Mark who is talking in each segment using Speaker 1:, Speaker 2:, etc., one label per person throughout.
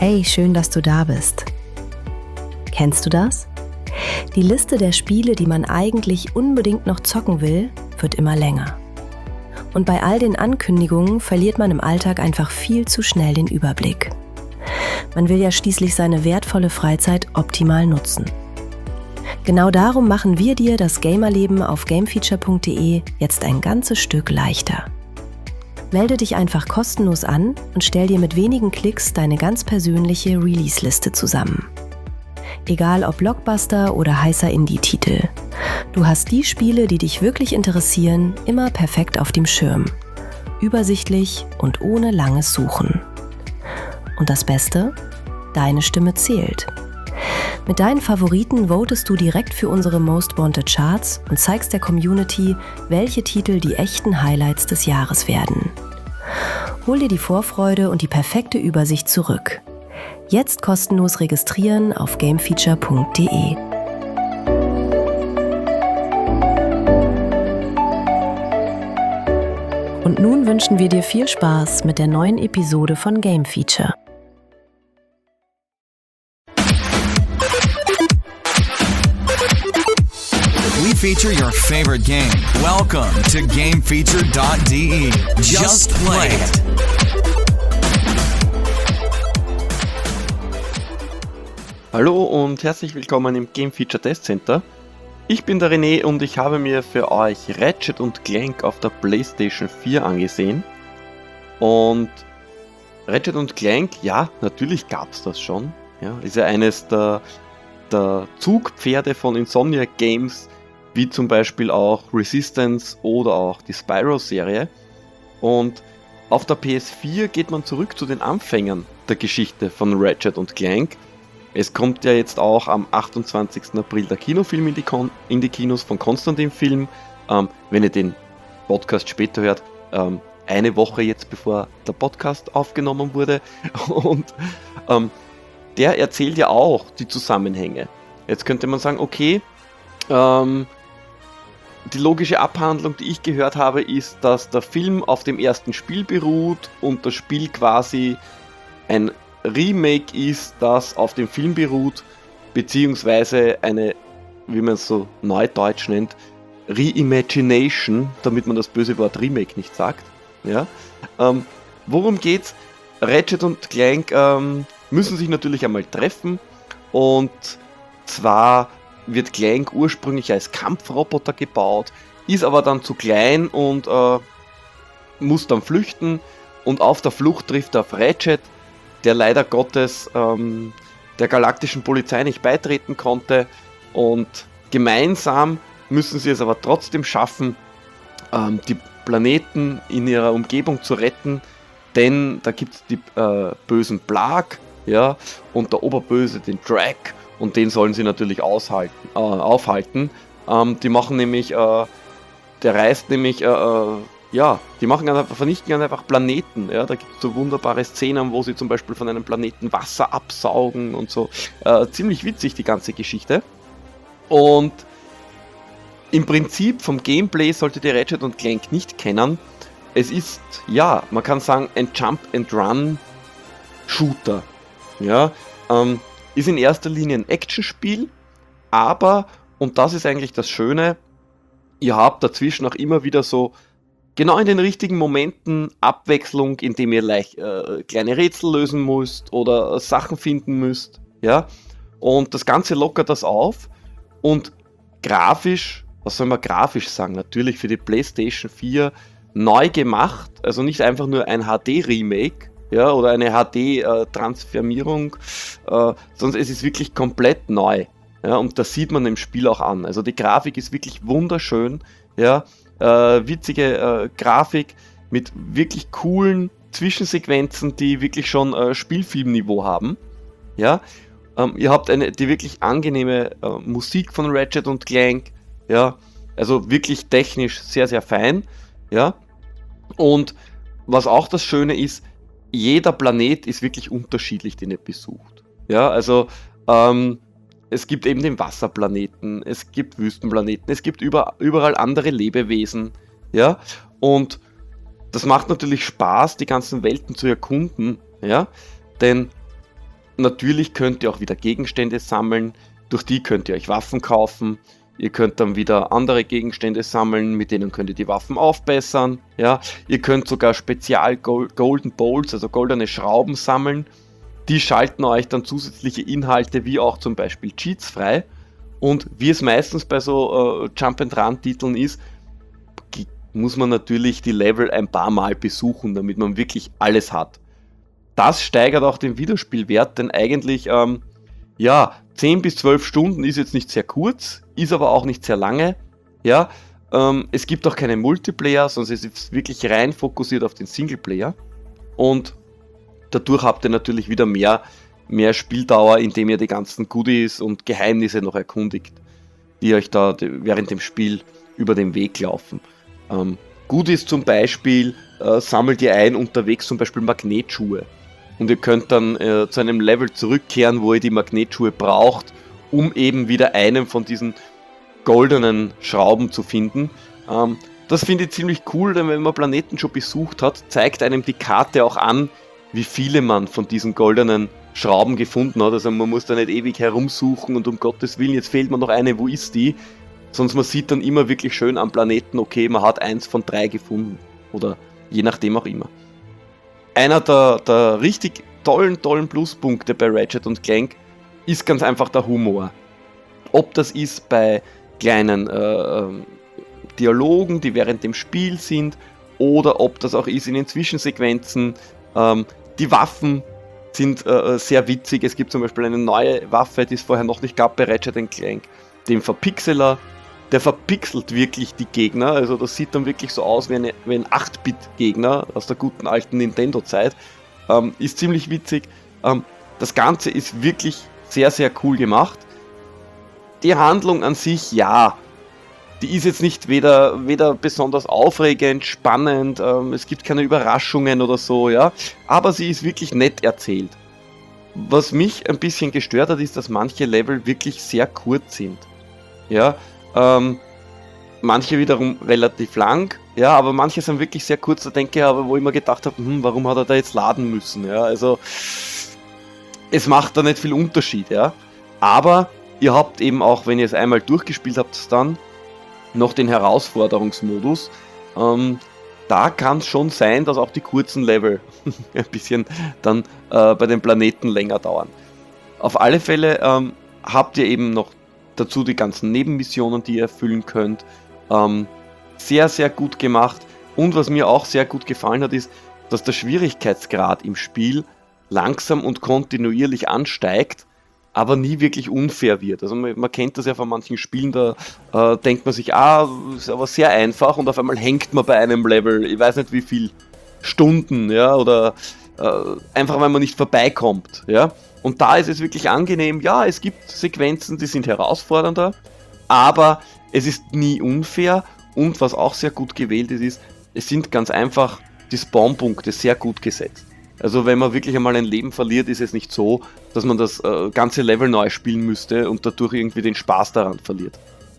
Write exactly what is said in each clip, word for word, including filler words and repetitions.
Speaker 1: Hey, schön, dass du da bist. Kennst du das? Die Liste der Spiele, die man eigentlich unbedingt noch zocken will, wird immer länger. Und bei all den Ankündigungen verliert man im Alltag einfach viel zu schnell den Überblick. Man will ja schließlich seine wertvolle Freizeit optimal nutzen. Genau darum machen wir dir das Gamerleben auf gamefeature punkt de jetzt ein ganzes Stück leichter. Melde dich einfach kostenlos an und stell dir mit wenigen Klicks deine ganz persönliche Release-Liste zusammen. Egal ob Blockbuster oder heißer Indie-Titel. Du hast die Spiele, die dich wirklich interessieren, immer perfekt auf dem Schirm. Übersichtlich und ohne langes Suchen. Und das Beste? Deine Stimme zählt. Mit deinen Favoriten votest du direkt für unsere Most Wanted Charts und zeigst der Community, welche Titel die echten Highlights des Jahres werden. Hol dir die Vorfreude und die perfekte Übersicht zurück. Jetzt kostenlos registrieren auf gamefeature punkt de. Und nun wünschen wir dir viel Spaß mit der neuen Episode von Game Feature.
Speaker 2: We feature your favorite game. Welcome to gamefeature dot de. Just play it.
Speaker 3: Hallo und herzlich willkommen im Game Feature Test Center. Ich bin der René und ich habe mir für euch Ratchet und Clank auf der PlayStation vier angesehen. Und Ratchet und Clank, ja, natürlich gab es das schon. Ja, ist ja eines der, der Zugpferde von Insomniac Games, wie zum Beispiel auch Resistance oder auch die Spyro-Serie. Und auf der P S vier geht man zurück zu den Anfängern der Geschichte von Ratchet und Clank. Es kommt ja jetzt auch am achtundzwanzigsten April der Kinofilm in die, Kon- in die Kinos von Konstantin Film. Ähm, wenn ihr den Podcast später hört, ähm, eine Woche jetzt bevor der Podcast aufgenommen wurde. Und ähm, der erzählt ja auch die Zusammenhänge. Jetzt könnte man sagen, okay, ähm, die logische Abhandlung, die ich gehört habe, ist, dass der Film auf dem ersten Spiel beruht und das Spiel quasi ein Remake ist, das auf dem Film beruht, beziehungsweise eine, wie man es so neudeutsch nennt, Reimagination, damit man das böse Wort Remake nicht sagt. Ja? Ähm, worum geht's? Ratchet und Clank ähm, müssen sich natürlich einmal treffen, und zwar wird Clank ursprünglich als Kampfroboter gebaut, ist aber dann zu klein und äh, muss dann flüchten, und auf der Flucht trifft er auf Ratchet, der leider Gottes ähm, der galaktischen Polizei nicht beitreten konnte, und gemeinsam müssen sie es aber trotzdem schaffen, ähm, die Planeten in ihrer Umgebung zu retten, denn da gibt es die äh, bösen Blarg, ja, und der Oberböse, den Drag, und den sollen sie natürlich aushalten, äh, aufhalten. Ähm, die machen nämlich, äh, der reist nämlich, äh, äh, ja, die machen einfach, vernichten ganz einfach Planeten. Ja, da gibt es so wunderbare Szenen, wo sie zum Beispiel von einem Planeten Wasser absaugen und so. Äh, ziemlich witzig, die ganze Geschichte. Und im Prinzip vom Gameplay solltet ihr Ratchet und Clank nicht kennen. Es ist, ja, man kann sagen, ein Jump-and-Run-Shooter. Ja, ähm, ist in erster Linie ein Actionspiel, aber, und das ist eigentlich das Schöne, ihr habt dazwischen auch immer wieder so, genau in den richtigen Momenten, Abwechslung, indem ihr leicht äh, kleine Rätsel lösen müsst oder äh, Sachen finden müsst, ja, und das Ganze lockert das auf, und grafisch, was soll man grafisch sagen, natürlich für die PlayStation vier neu gemacht, also nicht einfach nur ein H D-Remake, ja, oder eine H D-Transformierung, äh, sondern es ist wirklich komplett neu, ja, und das sieht man im Spiel auch an, also die Grafik ist wirklich wunderschön, ja, Äh, witzige äh, Grafik mit wirklich coolen Zwischensequenzen, die wirklich schon äh, Spielfilmniveau haben. Ja, ähm, ihr habt eine die wirklich angenehme äh, Musik von Ratchet und Clank. Ja, also wirklich technisch sehr sehr fein. Ja, und was auch das Schöne ist, jeder Planet ist wirklich unterschiedlich, den ihr besucht. Ja, also ähm, es gibt eben den Wasserplaneten, es gibt Wüstenplaneten, es gibt über, überall andere Lebewesen, ja, und das macht natürlich Spaß, die ganzen Welten zu erkunden, ja, denn natürlich könnt ihr auch wieder Gegenstände sammeln, durch die könnt ihr euch Waffen kaufen. Ihr könnt dann wieder andere Gegenstände sammeln, mit denen könnt ihr die Waffen aufbessern. Ja? Ihr könnt sogar spezial Golden Bolts, also goldene Schrauben sammeln. Die schalten euch dann zusätzliche Inhalte wie auch zum Beispiel Cheats frei. Und wie es meistens bei so äh, Jump-and-Run-Titeln ist, muss man natürlich die Level ein paar Mal besuchen, damit man wirklich alles hat. Das steigert auch den Wiederspielwert, denn eigentlich, ähm, ja, zehn bis zwölf Stunden ist jetzt nicht sehr kurz, ist aber auch nicht sehr lange. Ja, ähm, es gibt auch keinen Multiplayer, sondern es ist wirklich rein fokussiert auf den Singleplayer. Und dadurch habt ihr natürlich wieder mehr, mehr Spieldauer, indem ihr die ganzen Goodies und Geheimnisse noch erkundigt, die euch da während dem Spiel über den Weg laufen. Ähm, Goodies zum Beispiel äh, sammelt ihr ein unterwegs, zum Beispiel Magnetschuhe. Und ihr könnt dann äh, zu einem Level zurückkehren, wo ihr die Magnetschuhe braucht, um eben wieder einen von diesen goldenen Schrauben zu finden. Ähm, das finde ich ziemlich cool, denn wenn man Planeten schon besucht hat, zeigt einem die Karte auch an, wie viele man von diesen goldenen Schrauben gefunden hat. Also man muss da nicht ewig herumsuchen und um Gottes Willen, jetzt fehlt mir noch eine, wo ist die? Sonst man sieht dann immer wirklich schön am Planeten, okay, man hat eins von drei gefunden. Oder je nachdem auch immer. Einer der, der richtig tollen, tollen Pluspunkte bei Ratchet und Clank ist ganz einfach der Humor. Ob das ist bei kleinen äh, Dialogen, die während dem Spiel sind, oder ob das auch ist in den Zwischensequenzen. Ähm, die Waffen sind äh, sehr witzig. Es gibt zum Beispiel eine neue Waffe, die es vorher noch nicht gab bei Ratchet und Clank, den Verpixeler. Der verpixelt wirklich die Gegner, also das sieht dann wirklich so aus wie, eine, wie ein acht-Bit-Gegner aus der guten alten Nintendo-Zeit. Ähm, ist ziemlich witzig. Ähm, das Ganze ist wirklich sehr, sehr cool gemacht. Die Handlung an sich, ja, die ist jetzt nicht weder, weder besonders aufregend, spannend, ähm, es gibt keine Überraschungen oder so, ja, aber sie ist wirklich nett erzählt. Was mich ein bisschen gestört hat, ist, dass manche Level wirklich sehr kurz sind. Ja, Ähm, manche wiederum relativ lang, ja, aber manche sind wirklich sehr kurz, da denke ich aber, wo ich mir gedacht habe, hm, warum hat er da jetzt laden müssen, ja, also es macht da nicht viel Unterschied, ja, aber ihr habt eben auch, wenn ihr es einmal durchgespielt habt, dann noch den Herausforderungsmodus, ähm, da kann es schon sein, dass auch die kurzen Level ein bisschen dann äh, bei den Planeten länger dauern. Auf alle Fälle ähm, habt ihr eben noch dazu die ganzen Nebenmissionen, die ihr erfüllen könnt. Ähm, sehr, sehr gut gemacht. Und was mir auch sehr gut gefallen hat, ist, dass der Schwierigkeitsgrad im Spiel langsam und kontinuierlich ansteigt, aber nie wirklich unfair wird. Also man, man kennt das ja von manchen Spielen, da äh, denkt man sich, ah, ist aber sehr einfach und auf einmal hängt man bei einem Level, ich weiß nicht wie viel Stunden, ja, oder äh, einfach weil man nicht vorbeikommt, ja. Und da ist es wirklich angenehm, ja, es gibt Sequenzen, die sind herausfordernder, aber es ist nie unfair und was auch sehr gut gewählt ist, ist, es sind ganz einfach die Spawnpunkte sehr gut gesetzt. Also wenn man wirklich einmal ein Leben verliert, ist es nicht so, dass man das äh, ganze Level neu spielen müsste und dadurch irgendwie den Spaß daran verliert.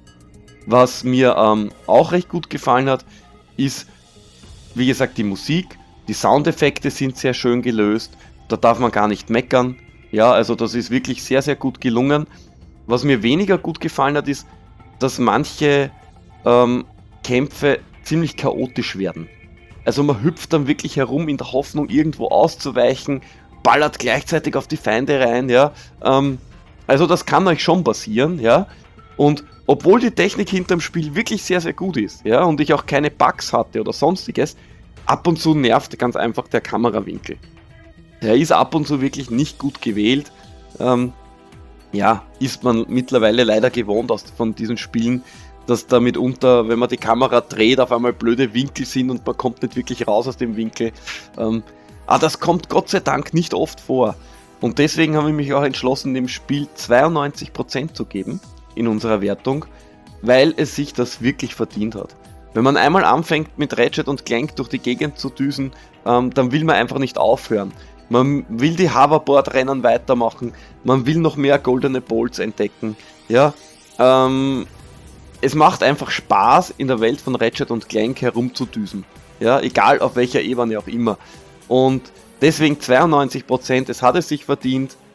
Speaker 3: Was mir ähm, auch recht gut gefallen hat, ist, wie gesagt, die Musik, die Soundeffekte sind sehr schön gelöst, da darf man gar nicht meckern. Ja, also das ist wirklich sehr, sehr gut gelungen. Was mir weniger gut gefallen hat, ist, dass manche ähm, Kämpfe ziemlich chaotisch werden. Also man hüpft dann wirklich herum in der Hoffnung, irgendwo auszuweichen, ballert gleichzeitig auf die Feinde rein, ja. Ähm, also das kann euch schon passieren, ja. Und obwohl die Technik hinterm Spiel wirklich sehr, sehr gut ist, ja, und ich auch keine Bugs hatte oder sonstiges, ab und zu nervt ganz einfach der Kamerawinkel. Der ist ab und zu wirklich nicht gut gewählt. Ähm, ja, ist man mittlerweile leider gewohnt aus, von diesen Spielen, dass da mitunter, wenn man die Kamera dreht, auf einmal blöde Winkel sind und man kommt nicht wirklich raus aus dem Winkel. Ähm, aber das kommt Gott sei Dank nicht oft vor. Und deswegen habe ich mich auch entschlossen, dem Spiel zweiundneunzig Prozent zu geben in unserer Wertung, weil es sich das wirklich verdient hat. Wenn man einmal anfängt mit Ratchet und Clank durch die Gegend zu düsen, ähm, dann will man einfach nicht aufhören. Man will die Hoverboard-Rennen weitermachen, man will noch mehr goldene Bolts entdecken. Ja, ähm, es macht einfach Spaß, in der Welt von Ratchet und Clank herumzudüsen. Ja, egal auf welcher Ebene auch immer. Und deswegen zweiundneunzig Prozent, es hat es sich verdient.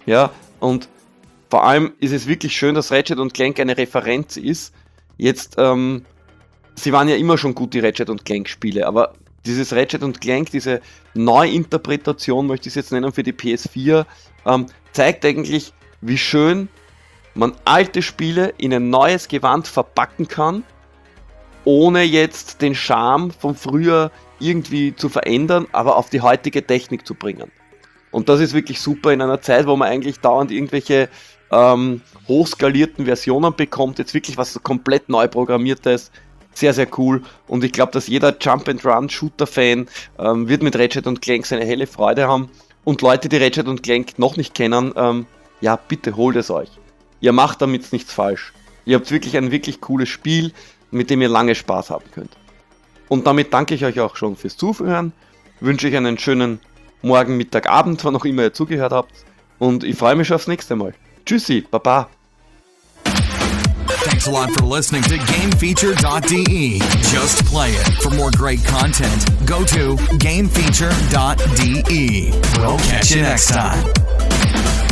Speaker 3: Ja, und vor allem ist es wirklich schön, dass Ratchet und Clank eine Referenz ist. Jetzt, ähm, sie waren ja immer schon gut, die Ratchet und Clank Spiele, aber dieses Ratchet und Clank, diese Neuinterpretation, möchte ich es jetzt nennen, für die P S vier, ähm, zeigt eigentlich, wie schön man alte Spiele in ein neues Gewand verpacken kann, ohne jetzt den Charme von früher irgendwie zu verändern, aber auf die heutige Technik zu bringen. Und das ist wirklich super in einer Zeit, wo man eigentlich dauernd irgendwelche ähm, hochskalierten Versionen bekommt, jetzt wirklich was komplett neu programmiertes, sehr, sehr cool. Und ich glaube, dass jeder Jump-and-Run-Shooter-Fan ähm, wird mit Ratchet und Clank seine helle Freude haben. Und Leute, die Ratchet und Clank noch nicht kennen, ähm, ja, bitte holt es euch. Ihr macht damit nichts falsch. Ihr habt wirklich ein wirklich cooles Spiel, mit dem ihr lange Spaß haben könnt. Und damit danke ich euch auch schon fürs Zuhören, wünsche euch einen schönen Morgen, Mittag, Abend, wann auch immer ihr zugehört habt. Und ich freue mich schon aufs nächste Mal. Tschüssi, Baba.
Speaker 2: Thanks a lot for listening to game feature dot d e. Just play it. For more great content, go to game feature dot d e. We'll catch you next time.